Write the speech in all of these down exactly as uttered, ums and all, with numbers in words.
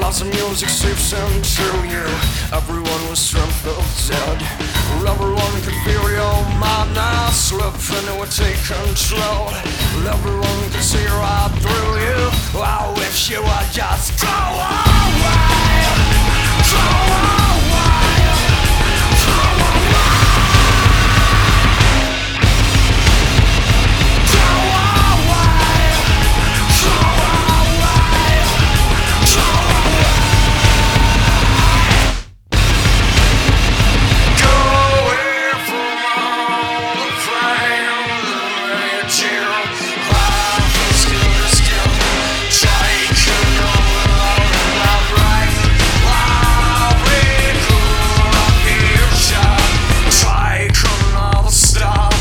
Lots of music seeps into you. Everyone was trampled dead. Everyone could feel your mind now slipping, it would take control. Everyone could see right through you. I wish you would just go away. Go away. Go away. Go away. Go away. Go away. Go away from all the pain that you have from skin to skin. Taking over my brain. I'll be cool, I'll be your child. Take another stop.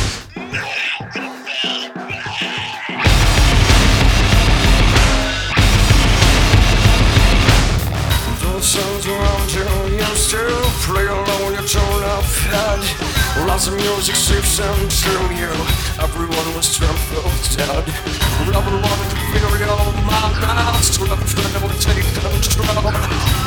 Those songs around you used to play along when you turn up head. Lots of music seeps into you. Everyone was trampled dead. Everyone could feel your mind now slipping, it would take control.